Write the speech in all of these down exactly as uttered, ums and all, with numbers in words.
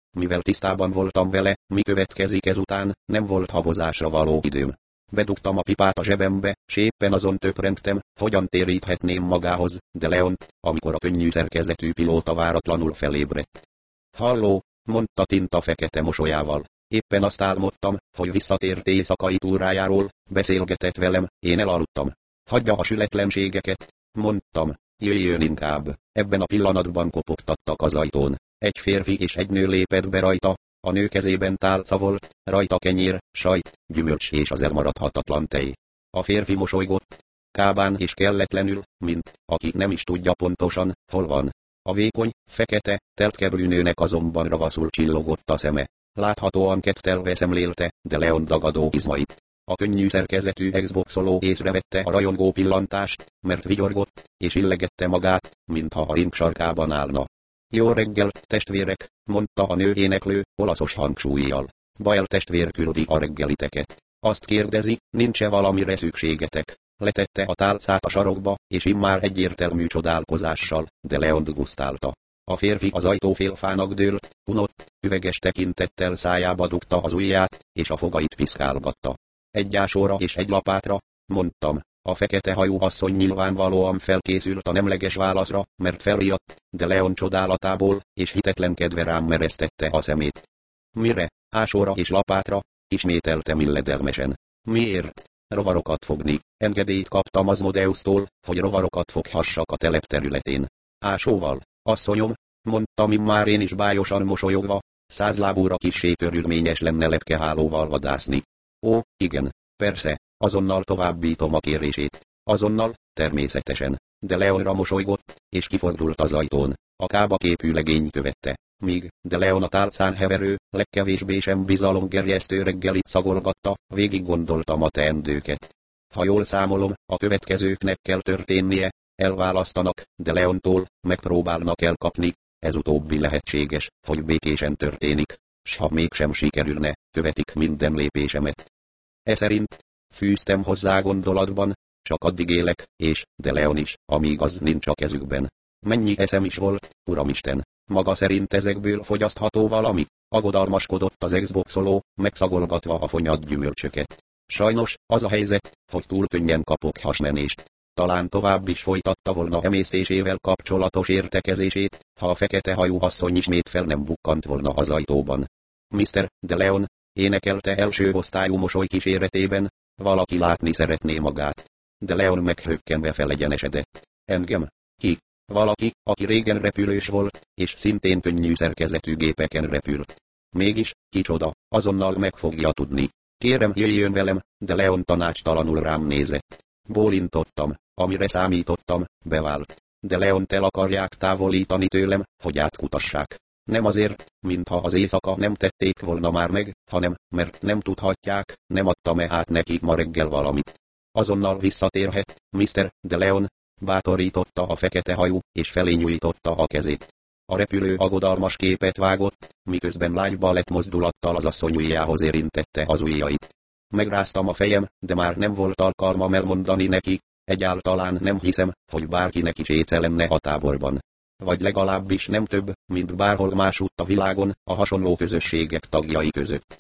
mivel tisztában voltam vele, mi következik ezután, nem volt havozásra való időm. Bedugtam a pipát a zsebembe, s éppen azon töprengtem, hogyan téríthetném magához, de Leont, amikor a könnyű szerkezetű pilóta váratlanul felébredt. Halló, mondta tinta fekete mosolyával. Éppen azt álmodtam, hogy visszatért éjszakai túrájáról, beszélgetett velem, én elaludtam. Hagyja a sületlenségeket, mondtam, jöjjön inkább. Ebben a pillanatban kopogtattak az ajtón. Egy férfi és egy nő lépett be rajta, a nő kezében tálca volt, rajta kenyér, sajt, gyümölcs és az elmaradhatatlan tej. A férfi mosolygott, kábán és kelletlenül, mint aki nem is tudja pontosan, hol van. A vékony, fekete, teltkeblű nőnek azonban ravaszul csillogott a szeme. Láthatóan kettelve szemlélte, de Leon dagadó izmait. A könnyű szerkezetű exboxoló észrevette a rajongó pillantást, mert vigyorgott, és illegette magát, mintha a ring sarkában állna. Jó reggelt, testvérek, mondta a nő éneklő, olaszos hangsúlyjal. Bael testvér küldi a reggeliteket. Azt kérdezi, nincs-e valamire szükségetek. Letette a tálcát a sarokba, és immár egyértelmű csodálkozással, de Leont gusztálta. A férfi az ajtófélfának dőlt, unott, üveges tekintettel szájába dugta az ujját, és a fogait piszkálgatta. Egy ásóra és egy lapátra, mondtam. A fekete hajú asszony nyilvánvalóan felkészült a nemleges válaszra, mert felriadt, de Leon csodálatából, és hitetlenkedve rám meresztette a szemét. Mire? Ásóra és lapátra? Ismételtem illedelmesen. Miért? Rovarokat fogni. Engedélyt kaptam Asmodeusztól, hogy rovarokat foghassak a telep területén. Ásóval? Asszonyom, mondtam immár én is bájosan mosolyogva, százlábúra kissé körülményes lenne lepkehálóval vadászni. Ó, igen, persze, azonnal továbbítom a kérését. Azonnal, természetesen. De Leonra mosolygott, és kifordult az ajtón. A kába képű legény követte. Míg, de Leon a tálcán heverő, legkevésbé sem bizalomgerjesztő reggelit szagolgatta, végig gondoltam a teendőket. Ha jól számolom, a következőknek kell történnie, elválasztanak, de Leontól, megpróbálnak elkapni, ez utóbbi lehetséges, hogy békésen történik, s ha mégsem sikerülne, követik minden lépésemet. E szerint, fűztem hozzá gondolatban, csak addig élek, és, de Leon is, amíg az nincs a kezükben. Mennyi eszem is volt, uramisten, maga szerint ezekből fogyasztható valami? Aggodalmaskodott az exboxoló, megszagolgatva a fonyad gyümölcsöket. Sajnos, az a helyzet, hogy túl könnyen kapok hasmenést. Talán tovább is folytatta volna emésztésével kapcsolatos értekezését, ha a fekete hajú asszony ismét fel nem bukkant volna az ajtóban. miszter de Leon, énekelte első osztályú mosoly kíséretében, valaki látni szeretné magát. De Leon meghökkenve felegyenesedett. Engem? Ki? Valaki, aki régen repülős volt, és szintén könnyű szerkezetű gépeken repült. Mégis, kicsoda, azonnal meg fogja tudni. Kérem, jöjjön velem, de Leon tanácstalanul rám nézett. Bólintottam, amire számítottam, bevált. De Leont el akarják távolítani tőlem, hogy átkutassák. Nem azért, mintha az éjszaka nem tették volna már meg, hanem, mert nem tudhatják, nem adtam-e át nekik ma reggel valamit. Azonnal visszatérhet, miszter de Leon, bátorította a fekete hajú, és felé nyújtotta a kezét. A repülő aggodalmas képet vágott, miközben lágyba lett mozdulattal az asszony ujjához érintette az ujjait. Megráztam a fejem, de már nem volt alkalmam elmondani neki, egyáltalán nem hiszem, hogy bárkinek is éce lenne a táborban. Vagy legalábbis nem több, mint bárhol másutt a világon, a hasonló közösségek tagjai között.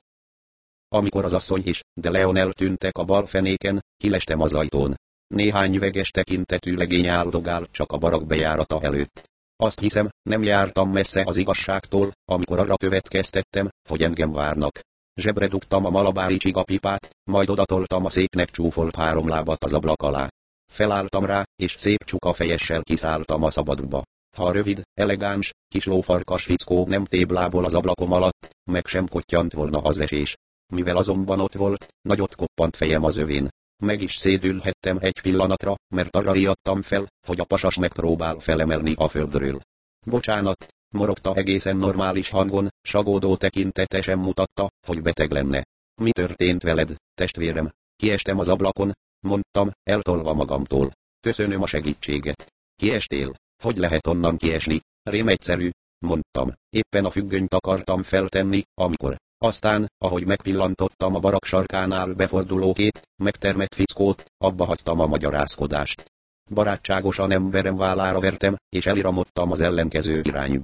Amikor az asszony is, de Leon eltűntek a bal fenéken, kilestem az ajtón. Néhány üveges tekintetű legény áldogált csak a barak bejárata előtt. Azt hiszem, nem jártam messze az igazságtól, amikor arra következtettem, hogy engem várnak. Zsebre dugtam a malabári csigapipát, majd odatoltam a széknek csúfolt három lábat az ablak alá. Felálltam rá, és szép csuka fejessel kiszálltam a szabadba. Ha a rövid, elegáns, kis lófarkas fickó nem téblából az ablakom alatt, meg sem kottyant volna az esés. Mivel azonban ott volt, nagyot koppant fejem az övén. Meg is szédülhettem egy pillanatra, mert arra riadtam fel, hogy a pasas megpróbál felemelni a földről. Bocsánat, morogta egészen normális hangon, sagódó tekintete sem mutatta, hogy beteg lenne. Mi történt veled, testvérem? Kiestem az ablakon, mondtam, eltolva magamtól. Köszönöm a segítséget. Kiestél? Hogy lehet onnan kiesni? Rém egyszerű, mondtam. Éppen a függönyt akartam feltenni, amikor. Aztán, ahogy megpillantottam a barak sarkánál beforduló két, megtermett fickót, abba hagytam a magyarázkodást. Barátságosan emberem vállára vertem, és eliramodtam az ellenkező irányba.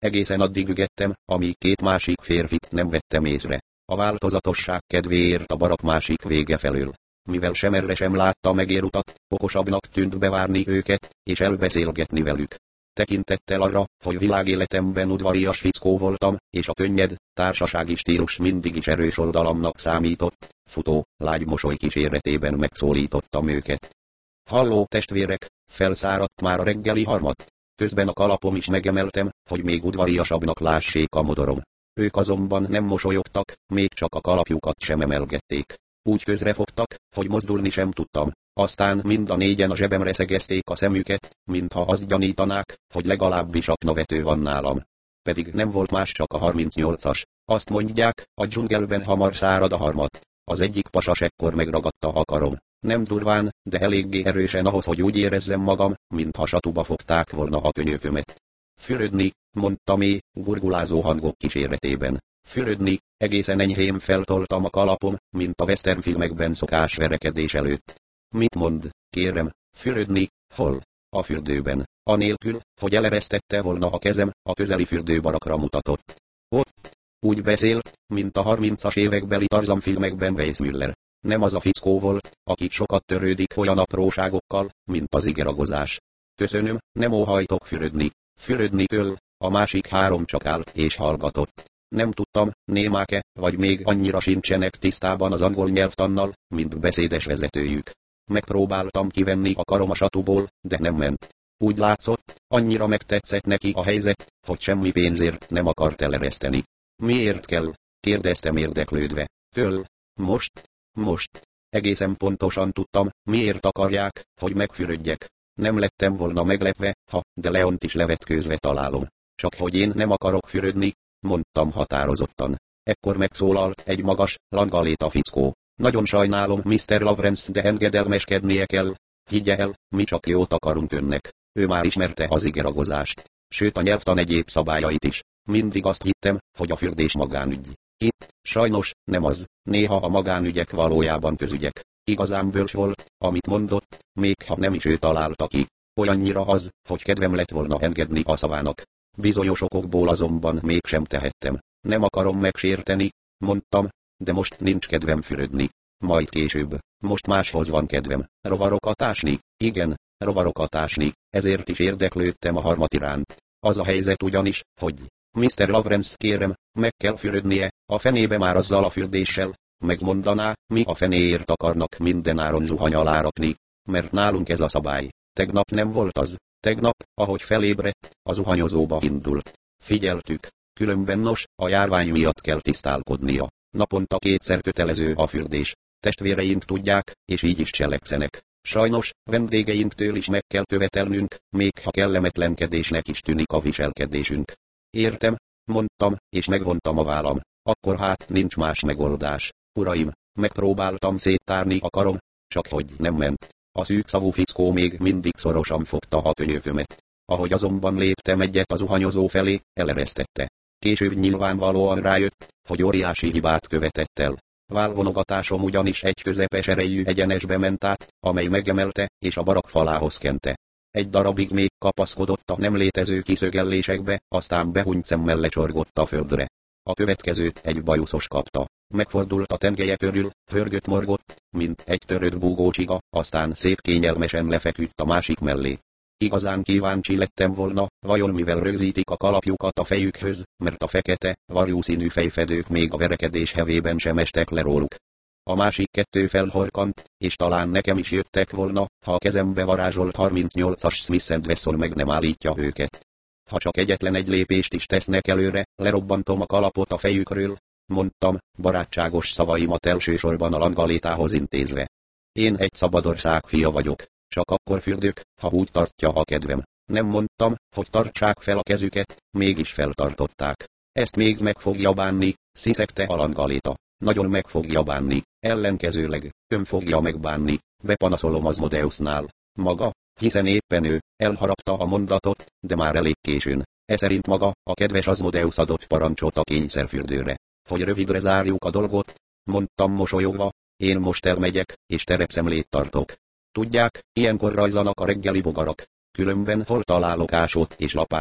Egészen addig ügettem, amíg két másik férfit nem vettem észre. A változatosság kedvéért a barak másik vége felől. Mivel sem erre sem látta megérutat, okosabbnak tűnt bevárni őket, és elbeszélgetni velük. Tekintettel arra, hogy világéletemben udvarias fickó voltam, és a könnyed, társasági stílus mindig is erős oldalamnak számított, futó, lágy mosoly kíséretében megszólítottam őket. Halló testvérek, felszáradt már a reggeli harmat. Közben a kalapom is megemeltem, hogy még udvariasabbnak lássék a modorom. Ők azonban nem mosolyogtak, még csak a kalapjukat sem emelgették. Úgy közrefogtak, hogy mozdulni sem tudtam. Aztán mind a négyen a zsebemre szegezték a szemüket, mintha azt gyanítanák, hogy legalábbis aknavető van nálam. Pedig nem volt más, csak a harmincnyolcas. Azt mondják, a dzsungelben hamar szárad a harmat. Az egyik pasas ekkor megragadta a karom. Nem durván, de eléggé erősen ahhoz, hogy úgy érezzem magam, mintha satuba fogták volna a könyökömet. Fürödni, mondta mély, gurgulázó hangok kíséretében. Fürödni, egészen enyhén feltoltam a kalapom, mint a westernfilmekben szokás verekedés előtt. Mit mond, kérem, fürödni, hol? A fürdőben, anélkül, hogy eleresztette volna a kezem, a közeli fürdőbarakra mutatott. Ott, úgy beszélt, mint a harmincas évekbeli Tarzan filmekben Weissmuller. Nem az a fickó volt, aki sokat törődik olyan apróságokkal, mint az igeragozás. Köszönöm, nem óhajtok fürödni. Fürödni köl, a másik három csak állt és hallgatott. Nem tudtam, némák-e, vagy még annyira sincsenek tisztában az angol nyelvtannal, mint beszédes vezetőjük. Megpróbáltam kivenni a karom a satuból, de nem ment. Úgy látszott, annyira megtetszett neki a helyzet, hogy semmi pénzért nem akart elereszteni. Miért kell? Kérdeztem érdeklődve. Köl. Most? Most. Egészen pontosan tudtam, miért akarják, hogy megfürödjek. Nem lettem volna meglepve, ha, de Leont is levetkőzve találom. Csak hogy én nem akarok fürödni, mondtam határozottan. Ekkor megszólalt egy magas, langaléta fickó. Nagyon sajnálom, miszter Lawrence, de engedelmeskednie kell. Higgye el, mi csak jót akarunk önnek. Ő már ismerte az igeragozást. Sőt a nyelvtan egyéb szabályait is. Mindig azt hittem, hogy a fürdés magánügy. Itt, sajnos, nem az. Néha a magánügyek valójában közügyek. Igazán bölcs volt, amit mondott, még ha nem is ő találta ki. Olyannyira az, hogy kedvem lett volna engedni a szavának. Bizonyos okokból azonban mégsem tehettem. Nem akarom megsérteni, mondtam, de most nincs kedvem fürödni. Majd később, most máshoz van kedvem. Rovarokat ásni? Igen, rovarokat ásni, ezért is érdeklődtem a harmat iránt. Az a helyzet ugyanis, hogy miszter Lawrence, kérem, meg kell fürödnie, a fenébe már azzal a fürdéssel. Megmondaná, mi a fenéért akarnak mindenáron zuhany alá rakni, mert nálunk ez a szabály. Tegnap nem volt az, tegnap, ahogy felébredt, a zuhanyozóba indult. Figyeltük, különben nos, a járvány miatt kell tisztálkodnia. Naponta kétszer kötelező a fürdés. Testvéreink tudják, és így is cselekszenek. Sajnos, vendégeinktől is meg kell követelnünk, még ha kellemetlenkedésnek is tűnik a viselkedésünk. Értem, mondtam, és megvontam a vállam. Akkor hát nincs más megoldás. Uraim, megpróbáltam széttárni a karom, csak hogy nem ment. A szűkszavú fickó még mindig szorosan fogta a könyökömet. Ahogy azonban léptem egyet a zuhanyozó felé, eleresztette. Később nyilvánvalóan rájött, hogy óriási hibát követett el. Válvonogatásom ugyanis egy közepes erejű egyenesbe ment át, amely megemelte, és a barak falához kente. Egy darabig még kapaszkodott a nem létező kiszögellésekbe, aztán behunyt szemmel lecsorgott a földre. A következőt egy bajuszos kapta. Megfordult a tengelye körül, hörgött-morgott, mint egy törött búgócsiga, aztán szép kényelmesen lefeküdt a másik mellé. Igazán kíváncsi lettem volna, vajon mivel rögzítik a kalapjukat a fejükhöz, mert a fekete, varjúszínű fejfedők még a verekedés hevében sem estek le róluk. A másik kettő felhorkant, és talán nekem is jöttek volna, ha a kezembe varázsolt harmincnyolcas Smith and Wesson meg nem állítja őket. Ha csak egyetlen egy lépést is tesznek előre, lerobbantom a kalapot a fejükről, mondtam, barátságos szavaimat elsősorban a langalétához intézve. Én egy szabadország fia vagyok, csak akkor fürdök, ha úgy tartja a kedvem. Nem mondtam, hogy tartsák fel a kezüket, mégis feltartották. Ezt még meg fogja bánni, sziszegte a langaléta. Nagyon meg fogja bánni, ellenkezőleg, ön fogja megbánni, bepanaszolom Asmodeusnál. Maga, hiszen éppen ő, elharapta a mondatot, de már elég későn. E szerint maga, a kedves Asmodeus adott parancsot a kényszerfürdőre. Hogy rövidre zárjuk a dolgot, mondtam mosolyogva, én most elmegyek, és terepszemlét tartok. Tudják, ilyenkor rajzanak a reggeli bogarak. Különben hol találok ásót és lapátot?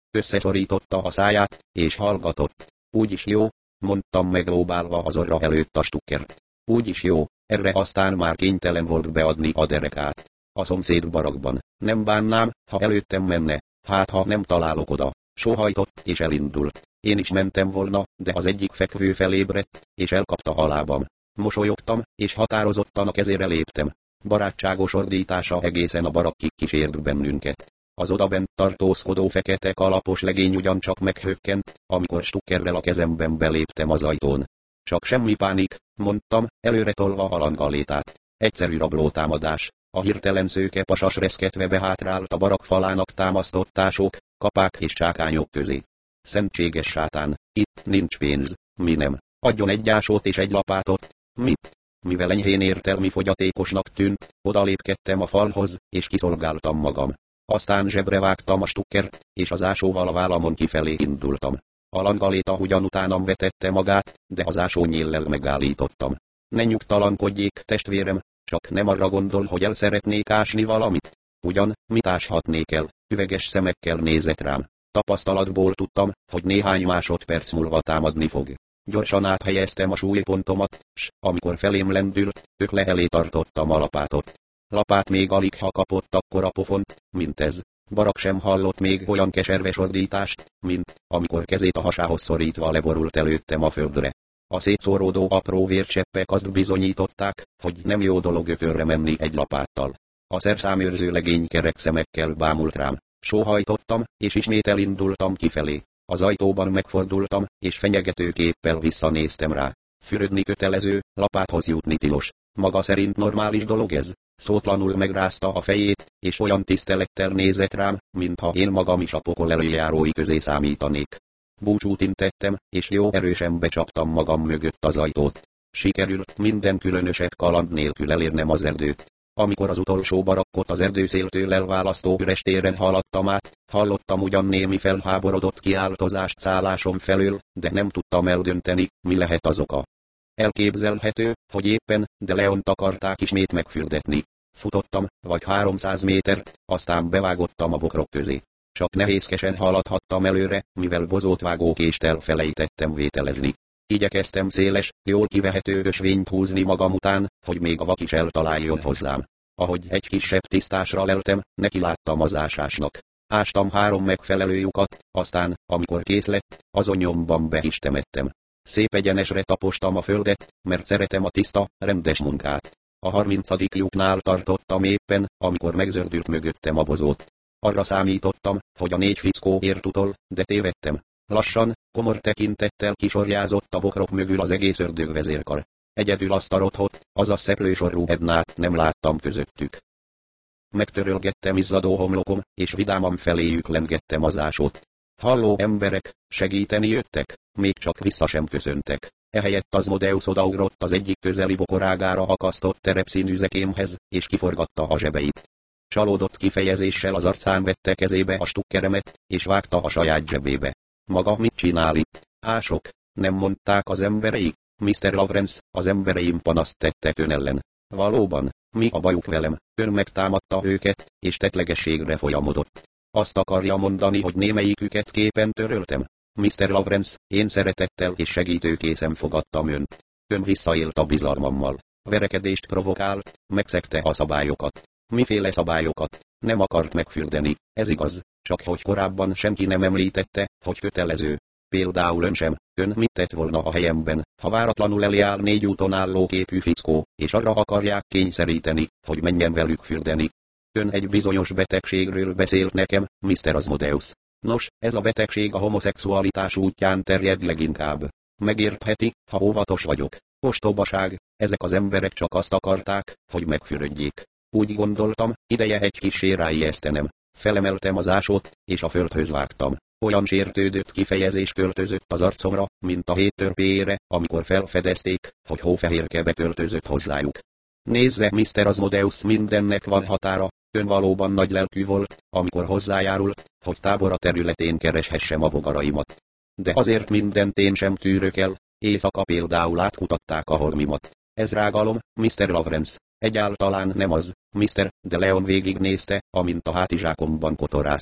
Összeszorította a száját, és hallgatott. Úgyis jó, mondtam meglóbálva az orra előtt a Stuckert. Úgyis jó, erre aztán már kénytelen volt beadni a derekát. A szomszéd barakban. Nem bánnám, ha előttem menne, hát ha nem találok oda. Sóhajtott és elindult. Én is mentem volna, de az egyik fekvő felébredt, és elkapta a lábam. Mosolyogtam, és határozottan a kezére léptem. Barátságos ordítása egészen a barakkig kísért bennünket. Az odabent tartózkodó fekete kalapos legény ugyancsak meghökkent, amikor Stuckerrel a kezemben beléptem az ajtón. Csak semmi pánik, mondtam, előre tolva a langalétát. Egyszerű rablótámadás. A hirtelen szőke pasas reszketve behátrált a barak falának támasztott tások, kapák és csákányok közé. Szentséges sátán, itt nincs pénz, mi nem. Adjon egy ásót és egy lapátot. Mit? Mivel enyhén értelmi fogyatékosnak tűnt, odalépkedtem a falhoz, és kiszolgáltam magam. Aztán zsebre vágtam a Stuckert, és az ásóval a vállamon kifelé indultam. A langaléta ugyan utánam vetette magát, de az ásónyéllel megállítottam. Ne nyugtalankodjék, testvérem, csak nem arra gondol, hogy el szeretnék ásni valamit. Ugyan, mit áshatnék el? Üveges szemekkel nézett rám. Tapasztalatból tudtam, hogy néhány másodperc múlva támadni fog. Gyorsan áthelyeztem a súlypontomat, s amikor felém lendült, ökle elé tartottam a lapátot. Lapát még alig ha kapott akkora pofont, mint ez. Barak sem hallott még olyan keserves ordítást, mint amikor kezét a hasához szorítva leborult előttem a földre. A szétszóródó apró vércseppek azt bizonyították, hogy nem jó dolog ökölre menni egy lapáttal. A szerszámőrző legény kerek szemekkel bámult rám. Sóhajtottam, és ismét elindultam kifelé. Az ajtóban megfordultam, és fenyegetőképpel visszanéztem rá. Fürödni kötelező, lapáthoz jutni tilos. Maga szerint normális dolog ez? Szótlanul megrázta a fejét, és olyan tisztelettel nézett rám, mintha én magam is a pokol előjárói közé számítanék. Búcsút intettem, és jó erősen becsaptam magam mögött az ajtót. Sikerült minden különösebb kaland nélkül elérnem az erdőt. Amikor az utolsó barakkot az erdőszéltől elválasztó üres téren haladtam át, hallottam ugyan némi felháborodott kiáltozást szállásom felől, de nem tudtam eldönteni, mi lehet az oka. Elképzelhető, hogy éppen de Leont akarták ismét megfürdetni. Futottam, vagy háromszáz métert, aztán bevágottam a bokrok közé. Csak nehézkesen haladhattam előre, mivel bozótvágókést elfelejtettem vételezni. Igyekeztem széles, jól kivehető ösvényt húzni magam után, hogy még a vak is eltaláljon hozzám. Ahogy egy kisebb tisztásra leltem, nekiláttam az ásásnak. Ástam három megfelelő lyukat, aztán, amikor kész lett, azon nyomban be is temettem. Szép egyenesre tapostam a földet, mert szeretem a tiszta, rendes munkát. A harmincadik lyuknál tartottam éppen, amikor megzördült mögöttem a bozót. Arra számítottam, hogy a négy fickó ért utol, de tévedtem. Lassan, komor tekintettel kisorjázott a bokrok mögül az egész ördögvezérkar. Egyedül azt a rothot, azaz szeplősorú Ednát nem láttam közöttük. Megtörölgettem izzadó homlokom, és vidáman feléjük lengettem az ásót. Halló emberek, segíteni jöttek? Még csak vissza sem köszöntek. Ehelyett Asmodeus odaugrott az egyik közeli bokorágára akasztott terepszínű zekémhez, és kiforgatta a zsebeit. Csalódott kifejezéssel az arcán vette kezébe a Stuckeremet, és vágta a saját zsebébe. Maga mit csinál itt? Ások? Nem mondták az emberei? miszter Lawrence, az embereim panaszt tettek ön ellen. Valóban, mi a bajuk velem? Ön megtámadta őket, és tettlegességre folyamodott. Azt akarja mondani, hogy némelyiküket képen töröltem? miszter Lawrence, én szeretettel és segítőkészen fogadtam önt. Ön visszaélt a bizalmammal. Verekedést provokált, megszegte a szabályokat. Miféle szabályokat? Nem akart megfürdeni, ez igaz, csak hogy korábban senki nem említette, hogy kötelező. Például ön sem, ön mit tett volna a helyemben, ha váratlanul elé áll négy úton álló képű fickó, és arra akarják kényszeríteni, hogy menjen velük fürdeni. Ön egy bizonyos betegségről beszélt nekem, miszter Asmodeus. Nos, ez a betegség a homoszexualitás útján terjed leginkább. Megértheti, ha óvatos vagyok. Ostobaság, ezek az emberek csak azt akarták, hogy megfürödjék. Úgy gondoltam, ideje egy kissé ráijesztenem. Felemeltem az ásót, és a földhöz vágtam. Olyan sértődött kifejezés költözött az arcomra, mint a hét törpéjére, amikor felfedezték, hogy hófehérke beköltözött hozzájuk. Nézze, miszter Asmodeus, mindennek van határa, ön valóban nagy lelkű volt, amikor hozzájárult, hogy tábora területén kereshessem a bogaraimat. De azért mindent én sem tűrök el, éjszaka például átkutatták a holmimat. Ez rágalom, miszter Lawrence. Egyáltalán nem az, miszter, de Leon végignézte, amint a hátizsákomban kotorászik.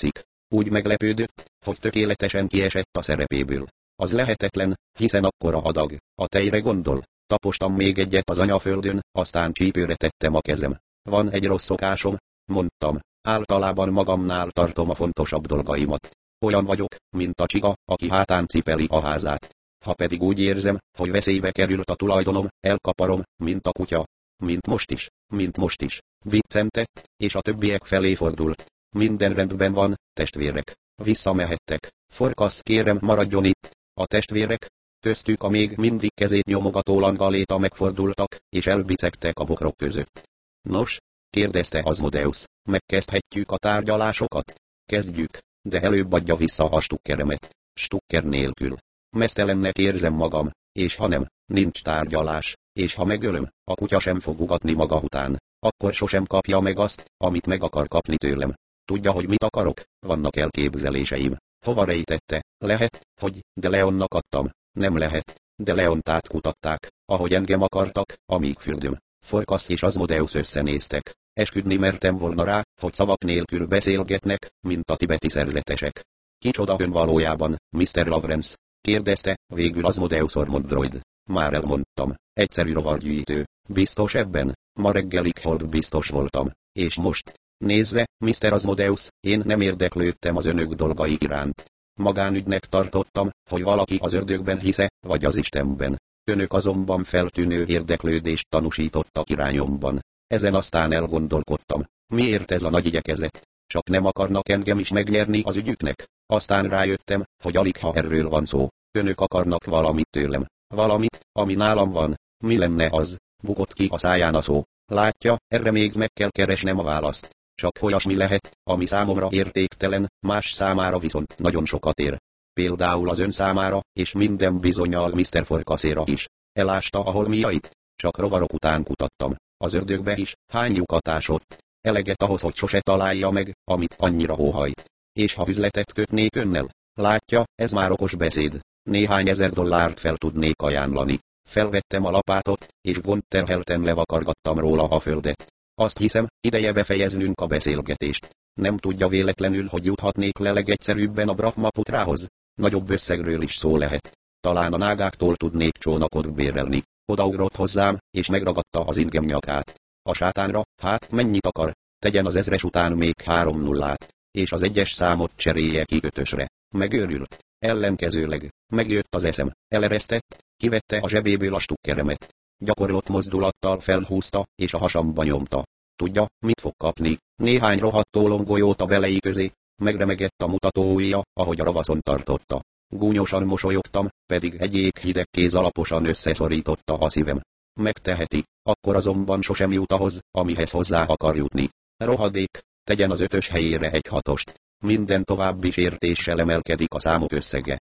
Úgy meglepődött, hogy tökéletesen kiesett a szerepéből. Az lehetetlen, hiszen akkora adag, a tejre gondol. Tapostam még egyet az anyaföldön, aztán csípőre tettem a kezem. Van egy rossz szokásom, mondtam. Általában magamnál tartom a fontosabb dolgaimat. Olyan vagyok, mint a csiga, aki hátán cipeli a házát. Ha pedig úgy érzem, hogy veszélybe került a tulajdonom, elkaparom, mint a kutya. Mint most is, mint most is. Viccentett, és a többiek felé fordult. Minden rendben van, testvérek. Visszamehettek. Forkasz, kérem, maradjon itt. A testvérek, köztük a még mindig kezét nyomogató Langaléta megfordultak, és elbicegtek a bokrok között. Nos? Kérdezte Asmodeus. Megkezdhetjük a tárgyalásokat? Kezdjük, de előbb adja vissza a stukkeremet. Stukker nélkül. Meztelennek érzem magam, és ha nem, nincs tárgyalás, és ha megölöm, a kutya sem fog ugatni maga után. Akkor sosem kapja meg azt, amit meg akar kapni tőlem. Tudja, hogy mit akarok? Vannak elképzeléseim. Hova rejtette? Lehet, hogy de Leonnak adtam. Nem lehet, de Leont átkutatták, ahogy engem akartak, amíg fürdöm. Forkasz és Asmodeus összenéztek. Esküdni mertem volna rá, hogy szavak nélkül beszélgetnek, mint a tibeti szerzetesek. Kicsoda ön valójában, miszter Lawrence? Kérdezte, végül Asmodeus Ormondroid. Már elmondtam, egyszerű rovargyűjtő. Biztos ebben? Ma reggelig hold biztos voltam. És most? Nézze, miszter Asmodeus, én nem érdeklődtem az önök dolgai iránt. Magánügynek tartottam, hogy valaki az ördögben hisze, vagy az Istenben. Önök azonban feltűnő érdeklődést tanúsítottak irányomban. Ezen aztán elgondolkodtam. Miért ez a nagy igyekezet? Csak nem akarnak engem is megnyerni az ügyüknek? Aztán rájöttem, hogy alig ha erről van szó. Önök akarnak valamit tőlem. Valamit, ami nálam van. Mi lenne az? Bukott ki a száján a szó. Látja, erre még meg kell keresnem a választ. Csak olyasmi lehet, ami számomra értéktelen, más számára viszont nagyon sokat ér. Például az ön számára, és minden bizonnyal miszter Forkaszéra is. Elásta a holmiait? Csak rovarok után kutattam. Az ördögbe is, hány lyukat ásott. Eleget ahhoz, hogy sose találja meg, amit annyira óhajt. És ha üzletet kötnék önnel? Látja, ez már okos beszéd. Néhány ezer dollárt fel tudnék ajánlani. Felvettem a lapátot, és gondterhelten levakargattam róla a földet. Azt hiszem, ideje befejeznünk a beszélgetést. Nem tudja véletlenül, hogy juthatnék le legegyszerűbben a Brahmaputrához? Nagyobb összegről is szó lehet. Talán a nágáktól tudnék csónakot bérelni. Odaugrott hozzám, és megragadta az ingem nyakát. A sátánra, hát mennyit akar? Tegyen az ezres után még három nullát, és az egyes számot cserélje ki ötösre. Megőrült. Ellenkezőleg, megjött az eszem, eleresztett, kivette a zsebéből a stukkeremet. Gyakorlott mozdulattal felhúzta, és a hasamba nyomta. Tudja, mit fog kapni? Néhány rohadt tólonggolyót a belei közé. Megremegett a mutatóujja, ahogy a ravaszon tartotta. Gúnyosan mosolyogtam, pedig egy jéghideg kéz alaposan összeszorította a szívem. Megteheti, akkor azonban sosem jut ahhoz, amihez hozzá akar jutni. Rohadék, tegyen az ötös helyére egy hatost. Minden további sértéssel emelkedik a számok összege.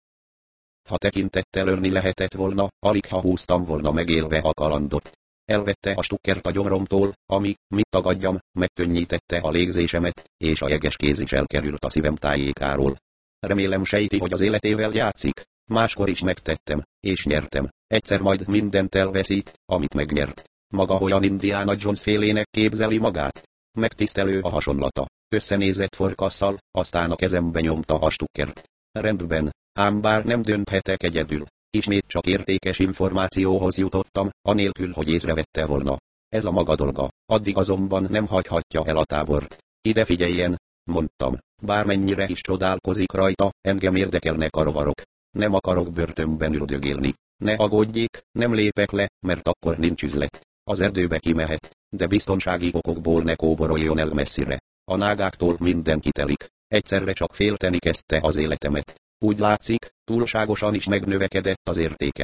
Ha tekintettel ölni lehetett volna, alig ha húztam volna megélve a kalandot. Elvette a stukkert a gyomromtól, ami, mit tagadjam, megkönnyítette a légzésemet, és a jeges kéz is elkerült a szívem tájékáról. Remélem sejti, hogy az életével játszik. Máskor is megtettem, és nyertem. Egyszer majd mindent elveszít, amit megnyert. Maga olyan Indiana Jones félének képzeli magát. Megtisztelő a hasonlata. Összenézett Forkasszal, aztán a kezembe nyomta a stukkert. Rendben, ám bár nem dönthetek egyedül. Ismét csak értékes információhoz jutottam, anélkül, hogy észrevette volna. Ez a maga dolga, addig azonban nem hagyhatja el a tábort. Ide figyeljen, mondtam, bármennyire is csodálkozik rajta, engem érdekelnek a rovarok. Nem akarok börtönben üldögélni. Ne aggódjék, nem lépek le, mert akkor nincs üzlet. Az erdőbe kimehet, de biztonsági okokból ne kóboroljon el messzire. A nágáktól minden kitelik. Egyszerre csak félteni kezdte az életemet. Úgy látszik, túlságosan is megnövekedett az értéke.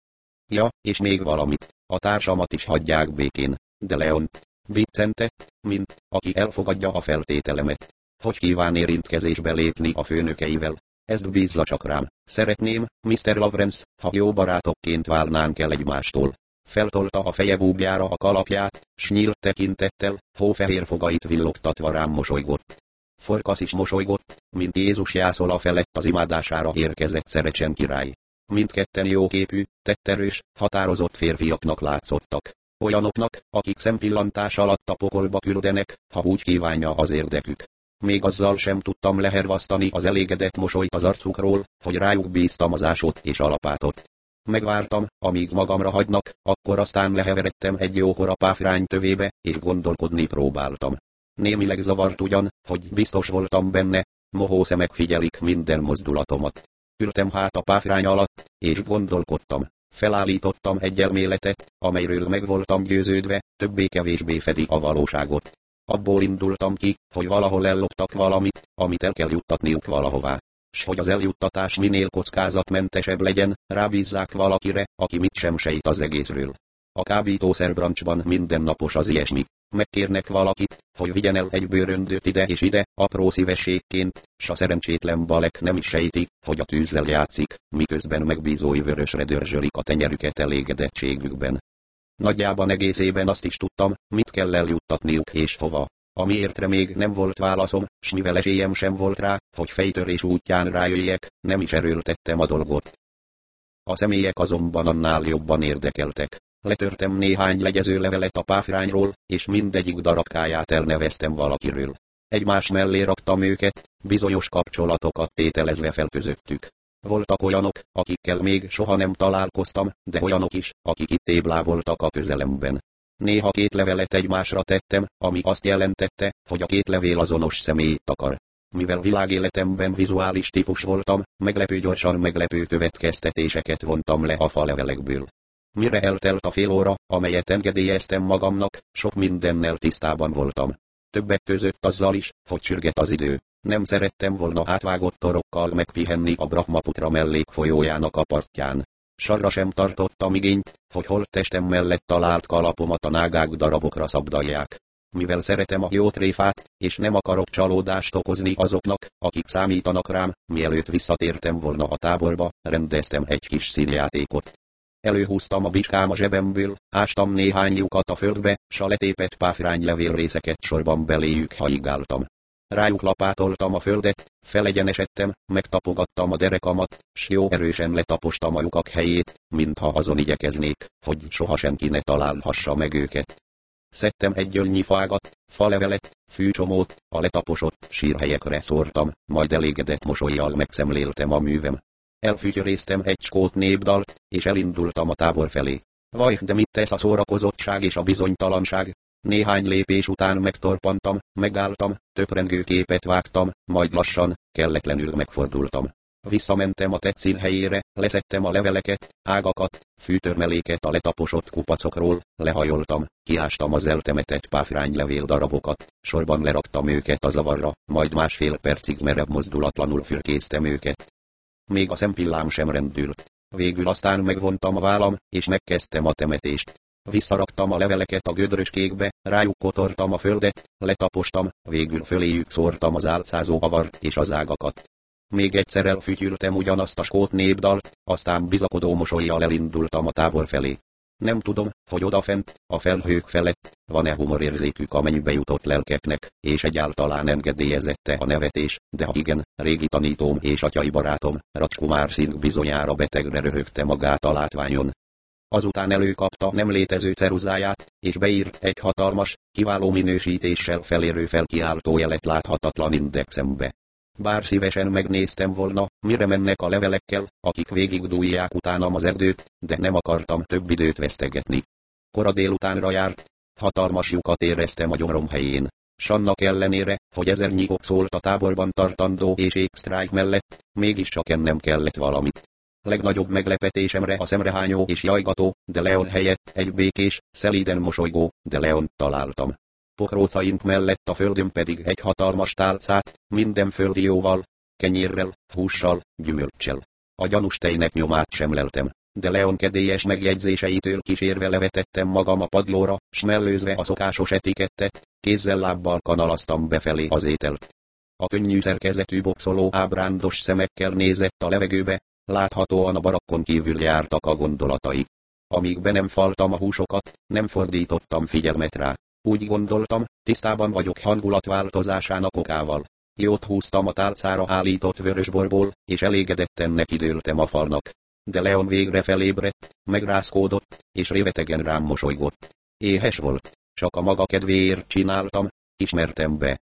Ja, és még valamit, a társamat is hagyják békén, de Leont viccentett, mint aki elfogadja a feltételemet. Hogy kíván érintkezésbe lépni a főnökeivel? Ezt bízza csak rám. Szeretném, miszter Lawrence, ha jó barátokként válnánk el egymástól. Feltolta a feje búbjára a kalapját, s nyílt tekintettel, hófehér fogait villogtatva rám mosolygott. Forkasz is mosolygott, mint Jézus Jászola felett az imádására érkezett Szerecsen király. Mindketten jóképű, tetterős, határozott férfiaknak látszottak. Olyanoknak, akik szempillantás alatt a pokolba küldenek, ha úgy kívánja az érdekük. Még azzal sem tudtam lehervasztani az elégedett mosolyt az arcukról, hogy rájuk bíztam az ásót és a lapátot. Megvártam, amíg magamra hagynak, akkor aztán leheveredtem egy jókora páfrány tövébe, és gondolkodni próbáltam. Némileg zavart ugyan, hogy biztos voltam benne, mohó szemek figyelik minden mozdulatomat. Ültem hát a páfrány alatt, és gondolkodtam. Felállítottam egy elméletet, amelyről meg voltam győződve, többé-kevésbé fedi a valóságot. Abból indultam ki, hogy valahol elloptak valamit, amit el kell juttatniuk valahová. S hogy az eljuttatás minél kockázatmentesebb legyen, rábízzák valakire, aki mit sem sejt az egészről. A kábítószerbrancsban mindennapos az ilyesmi. Megkérnek valakit, hogy vigyen el egy bőröndöt ide és ide, apró szívességként, s a szerencsétlen balek nem is sejti, hogy a tűzzel játszik, miközben megbízói vörösre dörzsölik a tenyerüket elégedettségükben. Nagyjában egészében azt is tudtam, mit kell eljuttatniuk és hova. Amiértre még nem volt válaszom, s mivel esélyem sem volt rá, hogy fejtörés útján rájöjjek, nem is erőltettem a dolgot. A személyek azonban annál jobban érdekeltek. Letörtem néhány legyező levelet a páfrányról, és mindegyik darabkáját elneveztem valakiről. Egymás mellé raktam őket, bizonyos kapcsolatokat tételezve fel közöttük. Voltak olyanok, akikkel még soha nem találkoztam, de olyanok is, akik itt tébláboltak a közelemben. Néha két levelet egymásra tettem, ami azt jelentette, hogy a két levél azonos személyt akar. Mivel világéletemben vizuális típus voltam, meglepő gyorsan meglepő következtetéseket vontam le a falevelekből. Mire eltelt a fél óra, amelyet engedélyeztem magamnak, sok mindennel tisztában voltam. Többek között azzal is, hogy sürget az idő. Nem szerettem volna átvágott torokkal megpihenni a Brahmaputra mellékfolyójának a partján. Sarra sem tartottam igényt, hogy holttestem mellett talált kalapomat a nágák darabokra szabdalják. Mivel szeretem a jó tréfát, és nem akarok csalódást okozni azoknak, akik számítanak rám, mielőtt visszatértem volna a táborba, rendeztem egy kis színjátékot. Előhúztam a bicskám a zsebemből, ástam néhány lyukat a földbe, s a letépett páfránylevél részeket sorban beléjük hajigáltam. Rájuk lapátoltam a földet, felegyenesedtem, megtapogattam a derekamat, s jó erősen letapostam a lyukak helyét, mintha azon igyekeznék, hogy soha senki ne találhassa meg őket. Szedtem egy gyölnyi fágat, falevelet, fűcsomót, a letaposott sírhelyekre szórtam, majd elégedett mosollyal megszemléltem a művem. Elfütyöréztem egy skót népdalt, és elindultam a tábor felé. Vaj, de mit tesz a szórakozottság és a bizonytalanság? Néhány lépés után megtorpantam, megálltam, töprengő képet vágtam, majd lassan, kelletlenül megfordultam. Visszamentem a tetszín helyére, leszedtem a leveleket, ágakat, fűtörmeléket a letaposott kupacokról, lehajoltam, kiástam az eltemetett páfránylevél darabokat, sorban leraktam őket a zavarra, majd másfél percig merev mozdulatlanul fürkésztem őket. Még a szempillám sem rendült. Végül aztán megvontam a vállam, és megkezdtem a temetést. Visszaraktam a leveleket a gödröskékbe, rájuk kotortam a földet, letapostam, végül föléjük szórtam az álcázó avart és az ágakat. Még egyszer elfütyültem ugyanazt a skót népdalt, aztán bizakodó mosollyal elindultam a tábor felé. Nem tudom, hogy odafent, a felhők felett, van-e humorérzékük a mennybe jutott lelkeknek, és egyáltalán engedélyezette a nevetés, de ha igen, régi tanítóm és atyai barátom, Rajkumár Szingh bizonyára betegre röhögte magát a látványon. Azután előkapta nem létező ceruzáját, és beírt egy hatalmas, kiváló minősítéssel felérő felkiáltójelet láthatatlan indexembe. Bár szívesen megnéztem volna, mire mennek a levelekkel, akik végigdújják utánam az erdőt, de nem akartam több időt vesztegetni. Kora délutánra járt, hatalmas lyukat éreztem a gyomrom helyén. S annak ellenére, hogy ezernyi ok szólt a táborban tartandó éjségsztrájk mellett, mégiscsak ennem kellett valamit. Legnagyobb meglepetésemre a szemrehányó és jajgató, de Leon helyett egy békés, szelíden mosolygó, de Leont találtam. Pokrócaink mellett a földön pedig egy hatalmas tálcát, minden földi jóval, kenyérrel, hússal, gyümölccsel. A gyanús tejnek nyomát sem leltem, de Leon kedélyes megjegyzéseitől kísérve levetettem magam a padlóra, s mellőzve a szokásos etikettet, kézzel-lábbal kanalaztam befelé az ételt. A könnyű szerkezetű boxoló ábrándos szemekkel nézett a levegőbe, láthatóan a barakkon kívül jártak a gondolatai. Amíg be nem faltam a húsokat, nem fordítottam figyelmet rá. Úgy gondoltam, tisztában vagyok hangulatváltozásának okával. Jót húztam a tálcára állított vörösborból, és elégedetten nekidőltem a falnak. De Leon végre felébredt, megrázkódott, és révetegen rám mosolygott. Éhes volt, csak a maga kedvéért csináltam, ismertem be.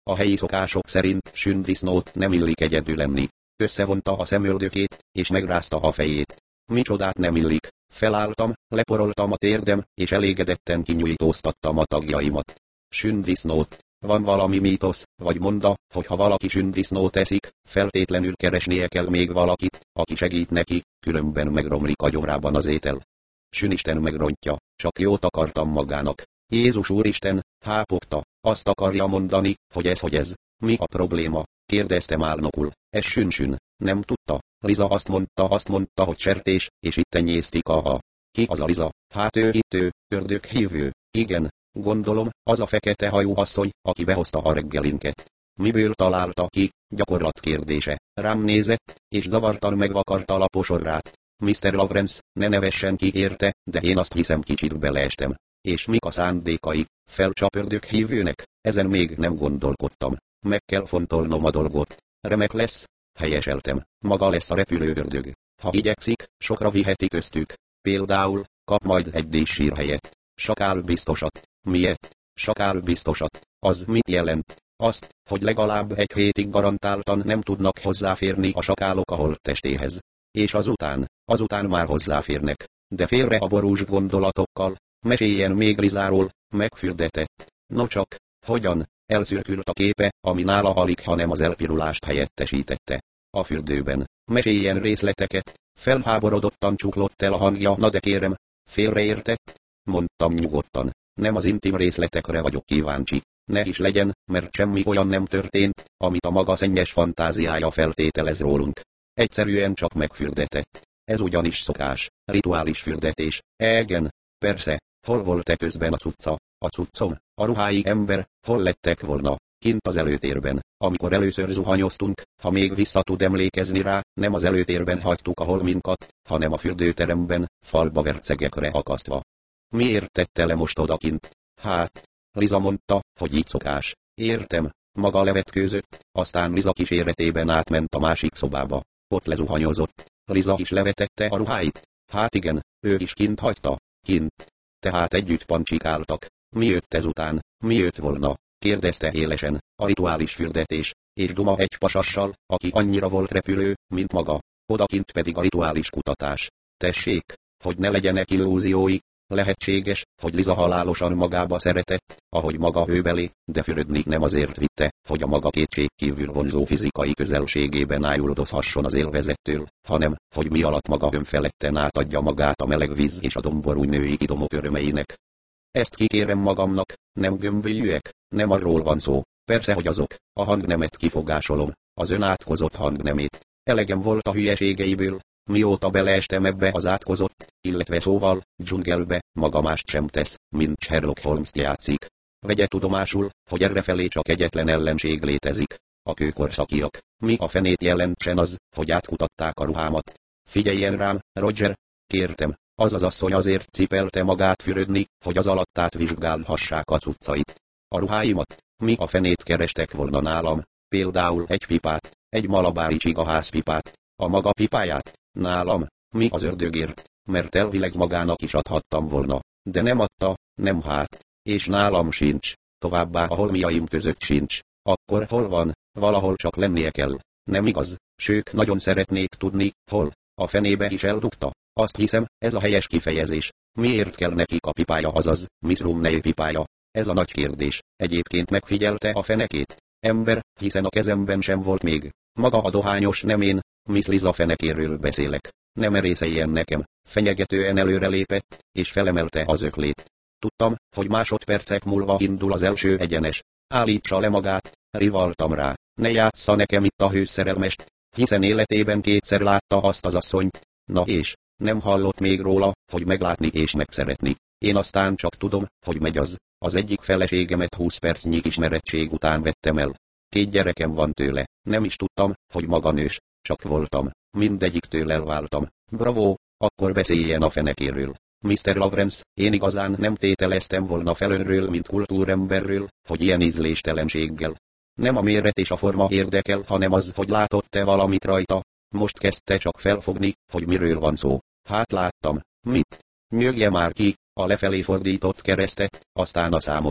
A helyi szokások szerint sündisznót nem illik egyedül enni. Összevonta a szemöldökét, és megrázta a fejét. Micsodát nem illik. Felálltam, leporoltam a térdem, és elégedetten kinyújtóztattam a tagjaimat. Sündisznót. Van valami mítosz, vagy monda, hogy ha valaki sündisznót eszik, feltétlenül keresnie kell még valakit, aki segít neki, különben megromlik a gyomrában az étel. Sünisten megrontja, csak jót akartam magának. Jézus Úristen, hápogta, azt akarja mondani, hogy ez hogy ez. Mi a probléma? Kérdeztem álnokul. Ez sün-sün. Nem tudta. Liza azt mondta, azt mondta, hogy sertés, és itt tenyésztik a... Ki az a Liza? Hát ő itt ő, ördöghívő. Igen, gondolom, az a fekete hajú asszony, aki behozta a reggelinket. Miből találta ki? Gyakorlat kérdése. Rám nézett, és zavartan megvakarta a laposorrát. miszter Lawrence, ne nevessen ki érte, de én azt hiszem kicsit beleestem. És mik a szándékai? Felcsap ördöghívőnek? Ezen még nem gondolkodtam. Meg kell fontolnom a dolgot. Remek lesz? Helyeseltem. Maga lesz a repülő ördög. Ha igyekszik, sokra viheti köztük. Például, kap majd egy díszsírhelyet. Sakál biztosat. Miért? Sakál biztosat. Az mit jelent? Azt, hogy legalább egy hétig garantáltan nem tudnak hozzáférni a sakálok a holttestéhez. És azután, azután már hozzáférnek. De félre a borús gondolatokkal. Meséljen még Lizáról, megfürdetett. No csak, hogyan? Elszürkült a képe, ami nála alig, hanem az elpirulást helyettesítette. A fürdőben. Meséljen részleteket. Felháborodottan csuklott el a hangja. Na de kérem, félreértett? Mondtam nyugodtan. Nem az intim részletekre vagyok kíváncsi. Ne is legyen, mert semmi olyan nem történt, amit a maga szennyes fantáziája feltételez rólunk. Egyszerűen csak megfürdetett. Ez ugyanis szokás, rituális fürdetés. Egen, persze, hol volt-e közben a cucca? A cuccom, a ruhái ember, hol lettek volna? Kint az előtérben, amikor először zuhanyoztunk, ha még vissza tud emlékezni rá, nem az előtérben hagytuk a holminkat, hanem a fürdőteremben, falba vercegekre akasztva. Miért tette le most odakint? Hát, Liza mondta, hogy így szokás. Értem, maga levetkőzött, aztán Liza kíséretében átment a másik szobába. Ott lezuhanyozott. Liza is levetette a ruháit? Hát igen, ő is kint hagyta. Kint. Tehát együtt pancsikáltak. Mi jött ezután? Mi jött volna? Kérdezte élesen. A rituális fürdetés. És duma egy pasassal, aki annyira volt repülő, mint maga. Odakint pedig a rituális kutatás. Tessék, hogy ne legyenek illúziói. Lehetséges, hogy Liza halálosan magába szeretett, ahogy maga hőbeli, de fürödni nem azért vitte, hogy a maga kétségkívül vonzó fizikai közelségében ájuldozhasson az élvezettől, hanem, hogy mi alatt maga önfeledten átadja magát a meleg víz és a domború női idomok örömeinek. Ezt kikérem magamnak, nem gömbölyűek, nem arról van szó. Persze, hogy azok, a hangnemet kifogásolom, az ön átkozott hangnemét. Elegem volt a hülyeségeiből. Mióta beleestem ebbe az átkozott, illetve szóval, dzsungelbe, maga mást sem tesz, mint Sherlock Holmes-t játszik. Vegye tudomásul, hogy errefelé csak egyetlen ellenség létezik. A kőkorszakiak. Mi a fenét jelentsen az, hogy átkutatták a ruhámat? Figyeljen rám, Roger, kértem, az az asszony azért cipelte magát fürödni, hogy az alattát vizsgálhassák a cuccait. A ruháimat? Mi a fenét kerestek volna nálam? Például egy pipát, egy malabári csigaházpipát, a maga pipáját? Nálam, mi az ördögért, mert elvileg magának is adhattam volna, de nem adta, nem hát, és nálam sincs, továbbá a holmiaim között sincs, akkor hol van, valahol csak lennie kell, nem igaz, sőt nagyon szeretnék tudni, hol, a fenébe is eldugta, azt hiszem, ez a helyes kifejezés, miért kell nekik a pipája, azaz, Miss Rumney pipája, ez a nagy kérdés, egyébként megfigyelte a fenekét, ember, hiszen a kezemben sem volt még, maga a dohányos, nem én. Miss Liza fenekéről beszélek. Ne merészeljen nekem. Fenyegetően előrelépett, és felemelte az öklét. Tudtam, hogy másodpercek múlva indul az első egyenes. Állítsa le magát, rivaltam rá. Ne játsza nekem itt a hőszerelmest, hiszen életében kétszer látta azt az asszonyt. Na és, nem hallott még róla, hogy meglátni és megszeretni. Én aztán csak tudom, hogy megy az. Az egyik feleségemet húsz percnyi ismerettség után vettem el. Két gyerekem van tőle. Nem is tudtam, hogy maga nős. Csak voltam. Mindegyiktől elváltam. Bravo, akkor beszéljen a fenekéről. miszter Lawrence, én igazán nem tételeztem volna fel önről, mint kultúremberről, hogy ilyen ízléstelenséggel. Nem a méret és a forma érdekel, hanem az, hogy látott-e valamit rajta. Most kezdte csak felfogni, hogy miről van szó. Hát láttam. Mit? Nyögje már ki, a lefelé fordított keresztet, aztán a számot.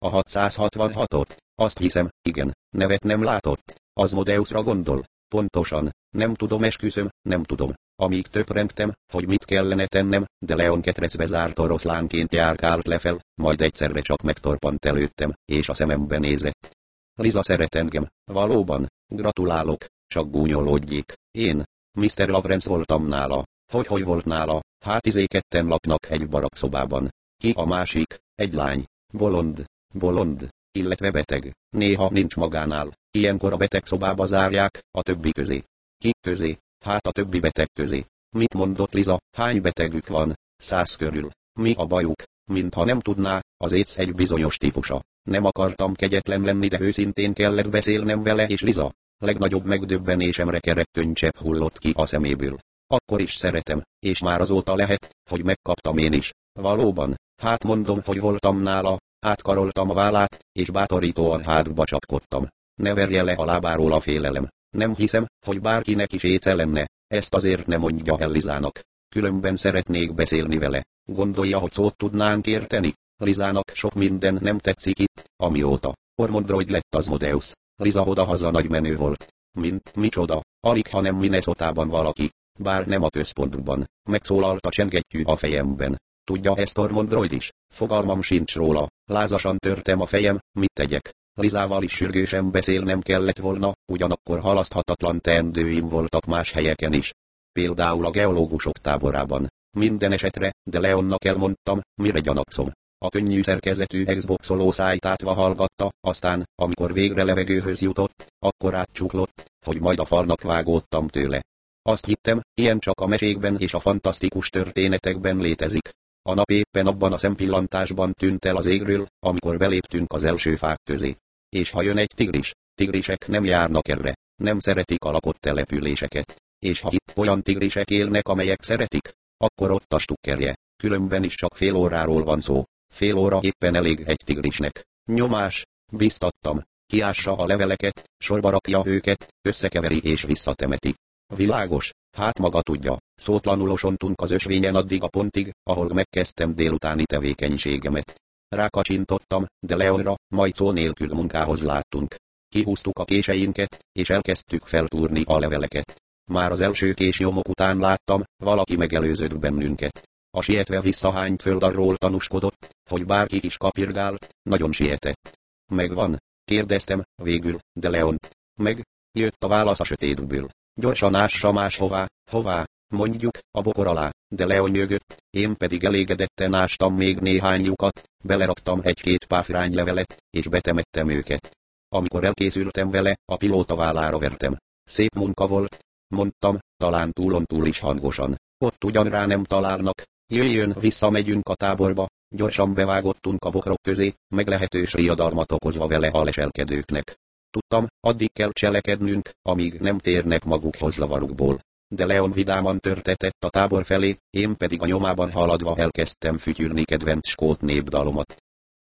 A hatszázhatvanhatot? Azt hiszem, igen, nevet nem látott. Asmodeusra gondol. Pontosan, nem tudom, esküszöm, nem tudom. Amíg töprengtem, hogy mit kellene tennem, de Leon ketrecbe zárt oroszlánként járkált lefel, majd egyszerre csak megtorpant előttem, és a szemembe nézett. Liza szeret engem, valóban, gratulálok, csak gúnyolódjék. Én, miszter Lawrence voltam nála. Hogy hogy volt nála? Hát izé ketten laknak egy barakszobában. Ki a másik? Egy lány. Bolond. Bolond. Illetve beteg. Néha nincs magánál. Ilyenkor a beteg szobába zárják, a többi közé. Ki közé? Hát a többi beteg közé. Mit mondott Liza? Hány betegük van? Száz körül. Mi a bajuk? Mintha nem tudná, az AIDS egy bizonyos típusa. Nem akartam kegyetlen lenni, de őszintén kellett beszélnem vele, és Liza legnagyobb megdöbbenésemre kerek könycsepp hullott ki a szeméből. Akkor is szeretem, és már azóta lehet, hogy megkaptam én is. Valóban, hát mondom, hogy voltam nála, átkaroltam a vállát, és bátorítóan hátba csapkodtam. Ne verje le a lábáról a félelem. Nem hiszem, hogy bárkinek is éce lenne, ezt azért ne mondja el Lizának. Különben szeretnék beszélni vele. Gondolja, hogy szót tudnánk érteni? Lizának sok minden nem tetszik itt, amióta Ormondroid lett Asmodeus. Liza odahaza nagy menő volt. Mint micsoda, alig ha nem Minnesotában valaki, bár nem a központban, megszólalt a csengettyű a fejemben. Tudja ezt Ormondroid is? Fogalmam sincs róla. Lázasan törtem a fejem, mit tegyek? Lizával is sürgősen beszélnem kellett volna, ugyanakkor halaszthatatlan teendőim voltak más helyeken is. Például a geológusok táborában. Minden esetre, de Leonnak elmondtam, mire gyanakszom. A könnyű szerkezetű Xboxoló szájtátva hallgatta, aztán, amikor végre levegőhöz jutott, akkor átcsuklott, hogy majd a falnak vágódtam tőle. Azt hittem, ilyen csak a mesékben és a fantasztikus történetekben létezik. A nap éppen abban a szempillantásban tűnt el az égről, amikor beléptünk az első fák közé. És ha jön egy tigris, tigrisek nem járnak erre, nem szeretik a lakott településeket. És ha itt olyan tigrisek élnek, amelyek szeretik, akkor ott a stukkerje, különben is csak fél óráról van szó. Fél óra éppen elég egy tigrisnek. Nyomás, biztattam, kiássa a leveleket, sorba rakja őket, összekeveri és visszatemeti. Világos, hát maga tudja, szótlanul osontunk az ösvényen addig a pontig, ahol megkezdtem délutáni tevékenységemet. Rákacsintottam, de Leonra, majd szó nélkül munkához láttunk. Kihúztuk a késeinket, és elkezdtük feltúrni a leveleket. Már az első késnyomok után láttam, valaki megelőzött bennünket. A sietve visszahányt földarról tanúskodott, hogy bárki is kapirgált, nagyon sietett. Megvan? Kérdeztem, végül, de Leont. Meg? Jött a válasz a sötétből. Gyorsan ássa máshová, hová, mondjuk, a bokor alá, de Leon nyögött, én pedig elégedetten ástam még néhány lyukat, beleraktam egy-két páfránylevelet, és betemettem őket. Amikor elkészültem vele, a pilóta vállára vertem. Szép munka volt, mondtam, talán túlontúl is hangosan. Ott ugyan rá nem találnak. Jöjjön, visszamegyünk a táborba, gyorsan bevágottunk a bokrok közé, meglehetős riadalmat okozva vele a leselkedőknek. Tudtam, addig kell cselekednünk, amíg nem térnek magukhoz zavarukból. De Leon vidáman törtetett a tábor felé, én pedig a nyomában haladva elkezdtem fütyülni kedvenc skót népdalomat.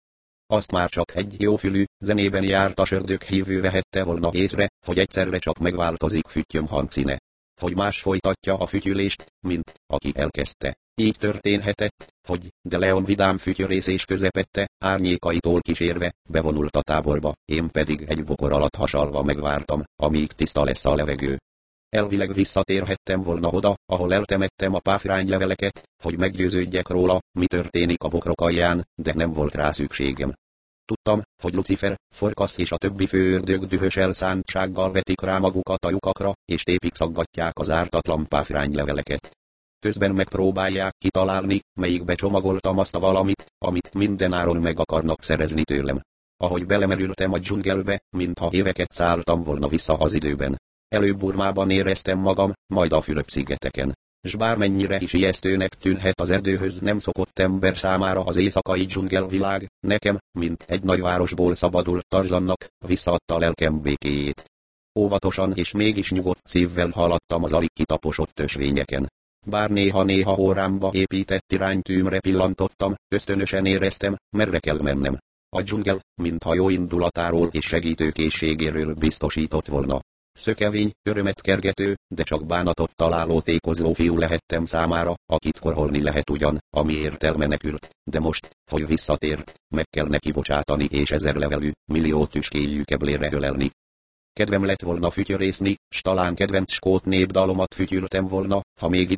Azt már csak egy jófülű, zenében járt a sördök hívő vehette volna észre, hogy egyszerre csak megváltozik füttyöm hangszíne. Hogy más folytatja a fütyülést, mint aki elkezdte. Így történhetett, hogy de Leon vidám fütyörészés közepette, árnyékaitól kísérve, bevonult a táborba, én pedig egy bokor alatt hasalva megvártam, amíg tiszta lesz a levegő. Elvileg visszatérhettem volna oda, ahol eltemettem a páfrányleveleket, hogy meggyőződjek róla, mi történik a bokrok alján, de nem volt rá szükségem. Tudtam, hogy Lucifer, Forkasz és a többi főördög dühös elszántsággal vetik rá magukat a lyukakra, és tépik szaggatják az ártatlan páfrányleveleket. Közben megpróbálják kitalálni, melyikbe csomagoltam azt a valamit, amit mindenáron meg akarnak szerezni tőlem. Ahogy belemerültem a dzsungelbe, mintha éveket szálltam volna vissza az időben. Előbb Burmában éreztem magam, majd a Fülöp-szigeteken. S bármennyire is ijesztőnek tűnhet az erdőhöz nem szokott ember számára az éjszakai dzsungelvilág, nekem, mint egy nagyvárosból szabadult Tarzannak, visszaadta a lelkem békéjét. Óvatosan és mégis nyugodt szívvel haladtam az alig kitaposott ösvényeken. Bár néha-néha órámba épített iránytűmre pillantottam, ösztönösen éreztem, merre kell mennem. A dzsungel, mintha jó indulatáról és segítőkészségéről biztosított volna. Szökevény, örömet kergető, de csak bánatot találó tékozló fiú lehettem számára, akit korholni lehet ugyan, ami értelme nekült, de most, hogy visszatért, meg kell neki bocsátani és ezer levelű, millió tüskéjű keblére ölelni. Kedvem lett volna fütyörészni, s talán kedvenc skót népdalomat fütyültem volna, ha még